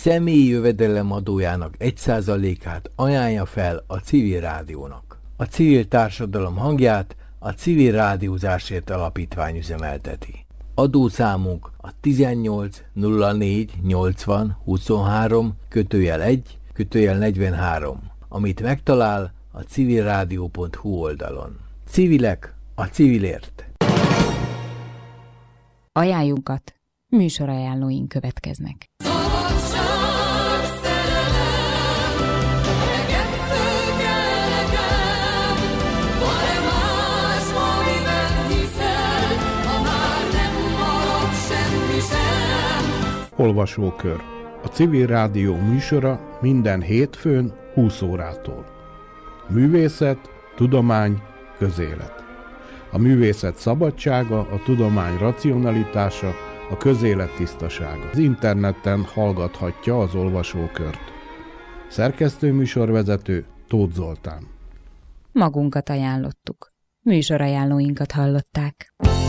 személyi jövedelem adójának 1%-át ajánlja fel a civil rádiónak. A civil társadalom hangját a Civil Rádiózásért Alapítvány üzemelteti. Adószámunk a 18 04 80 23 /1/43, amit megtalál a civilradio.hu oldalon. Civilek a civilért. Ajánljunkat, műsorajánlóink következnek. Olvasókör. A Civil Rádió műsora minden hétfőn 20 órától. Művészet, tudomány, közélet. A művészet szabadsága, a tudomány racionalitása, a közélet tisztasága. Az interneten hallgathatja az olvasókört. Szerkesztő-műsorvezető Tóth Zoltán. Magunkat ajánlottuk. Műsorajánlóinkat hallották.